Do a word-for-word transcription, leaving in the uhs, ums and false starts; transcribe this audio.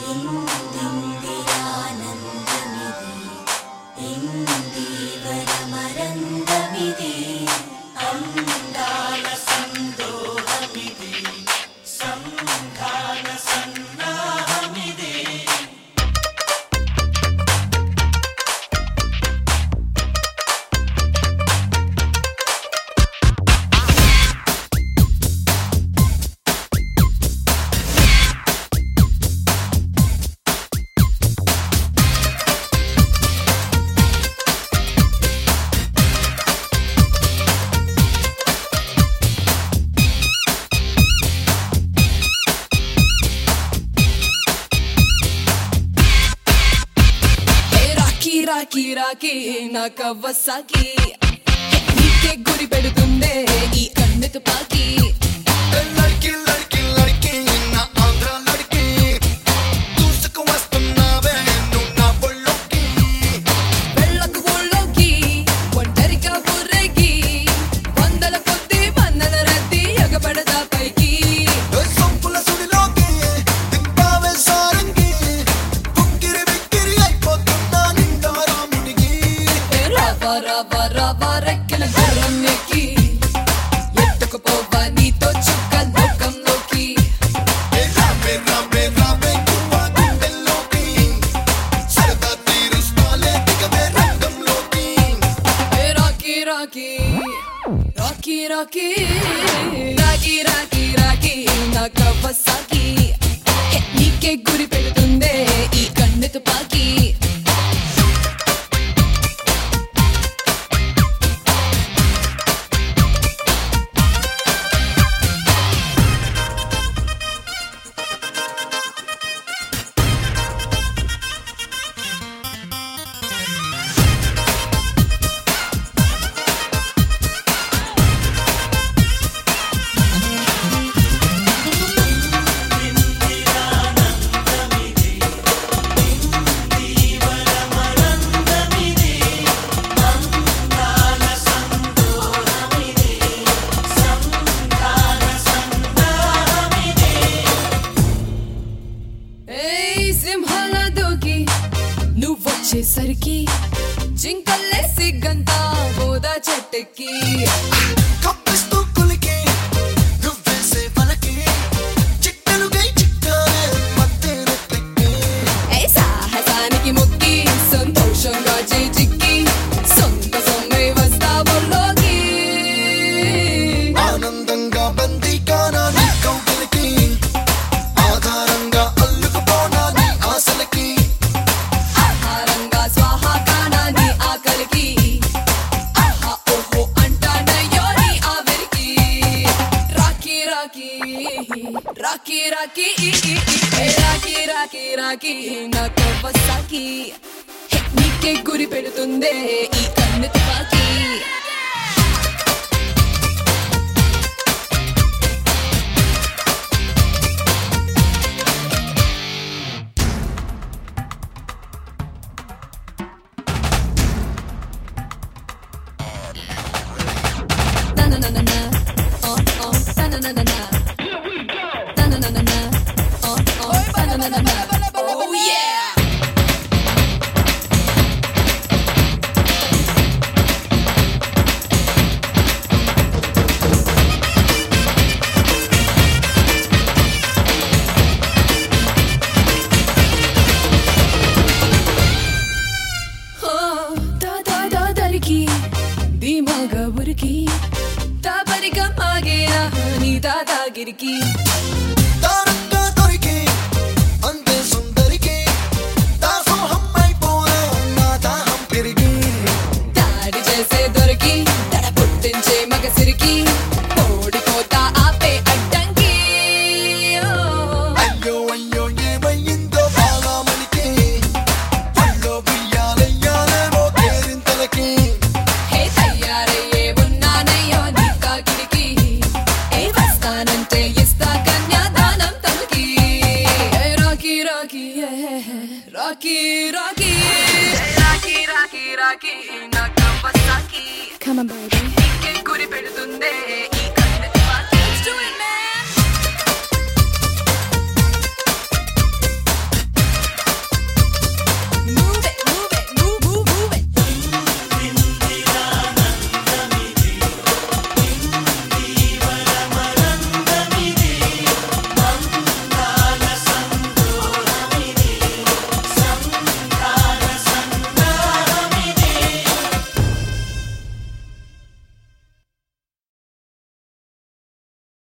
ఇందిరానందమిది ఇందీవరమరందమిది అందాల సందోహమిది సంధాన సన్నాహమిది Rocky Rocky నా Kawasaki నీకే గురి పెడుతుందే ఈ కన్ను తుపాకి లడ్కి లడ్కి లడ్కి నా ఆంధ్ర లడ్కి దూసుకు వస్తున్నావే నువ్వు నా ఒళ్ళోకి వెళ్ళకు ఊళ్ళోకి ఒంటరిగా ఊరేగి వందల కొద్ది వందల రద్దీ ఎగబడదా పైకి సొంపుల సుడిలోకి దింపావే సారంగి కుక్కిరి బిక్కిరి అయిపోతున్నా నిండా రాముడికి రావా రావా రావా రెక్కల గుర్రం ఎక్కి ఎత్తుకుపోవా నీతో చుక్క లోకంలోకి రావే రావే రావే కువ్వా గుండెల్లోకి సరదా తీరుస్తాలే దిగవే రంగంలోకి Rocky Rocky Rocky Rocky Rocky Rocky Rocky నా కవ్వసాకి నీకే గురి పెడుతుందే ఈ కన్ను తుపాకి ఇందిరానందమిది ఇందీవరమరందమిది అందాల సందోహమిది సంధాన సన్నాహమిది ఏయ్ సింహాల దూకి నువ్వొచ్చేసరికి జింకల్లే సిగ్గంతా బోదా చెట్టెక్కి కప్పిస్తూ కులికి నువ్వేసే వలకి చిట్టలుగై చిక్కాలే మత్తెరెక్కి ఏ సాహసానికి మొక్కి సంతోషంగా చేజిక్కి సొంత సొమ్మై వస్తావుల్లోకి ఆనందంగా బందీకానా నీ కౌగిలికి ఆధారంగా అల్లుకుపోనా నీ ఆశలకి ఆహారంగా స్వాహా కానా నీ ఆకలికి ఆహా ఓహో అంటానయ్యో నీ ఆవిరికి రాకీ రాకీ రాకీ రాకీ ఏ రాకీ రాకీ రాకీ నా కవ్వసాకి నీకే గురి పెడుతుందే ఈ కన్ను తుపాకి na na na na na oh oh na na na na na here we go na na na na na oh oh na na na na oh yeah da da da dariki dimaga buriki tabariga magera ni dadagiriki దారంగా దొరికి అందే సుందరికి దాసోహం అయిపోనా నా దాహం పెరిగి దాడి చేసే దొరికి దడ పుట్టించే మగసిరికి ఓడిపోతా ఆపే అడ్డంకి అయ్యో అయ్యో ఏమయ్యిందో బాలామణికి ఒళ్ళో బియ్యాలయ్యాలేమో కేరింతలకి హే తయారయ్యే ఉన్నానయ్యో నీ కాకిరికి ఏ వస్తానంటే ఇస్తా కన్యాదానం తనకి Rocky Rocky Rocky Rocky Rocky Rocky Rocky నా కవ్వసాకి Come on, baby. గురి పెడుతుందే